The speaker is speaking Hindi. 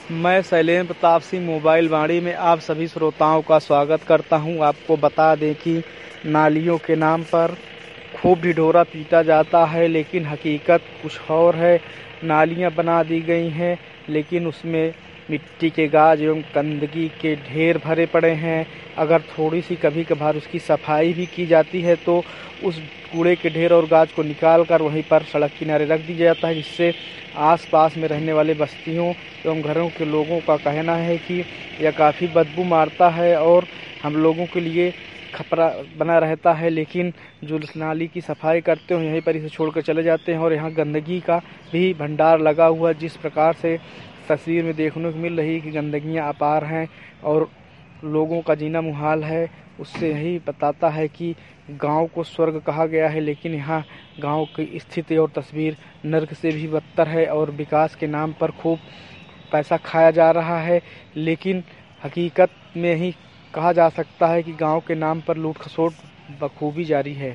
मैं शैलेंद्र प्रताप सिंह मोबाइल वाणी में आप सभी श्रोताओं का स्वागत करता हूं। आपको बता दें कि नालियों के नाम पर खूब ढिढोरा पीटा जाता है, लेकिन हकीकत कुछ और है। नालियां बना दी गई हैं, लेकिन उसमें मिट्टी के गाज एवं गंदगी के ढेर भरे पड़े हैं। अगर थोड़ी सी कभी कभार उसकी सफाई भी की जाती है तो उस कूड़े के ढेर और गाज को निकाल कर वहीं पर सड़क किनारे रख दिया जाता है, जिससे आसपास में रहने वाले बस्तियों एवं घरों के लोगों का कहना है कि यह काफ़ी बदबू मारता है और हम लोगों के लिए खतरा बना रहता है। लेकिन जो नाली की सफाई करते हैं यहीं पर इसे छोड़कर चले जाते हैं और यहाँ गंदगी का भी भंडार लगा हुआ है। जिस प्रकार से तस्वीर में देखने को मिल रही है कि गंदगियाँ अपार हैं और लोगों का जीना मुहाल है, उससे यही बताता है कि गांव को स्वर्ग कहा गया है, लेकिन यहाँ गांव की स्थिति और तस्वीर नर्क से भी बदतर है और विकास के नाम पर खूब पैसा खाया जा रहा है। लेकिन हकीकत में ही कहा जा सकता है कि गांव के नाम पर लूट खसोट बखूबी जारी है।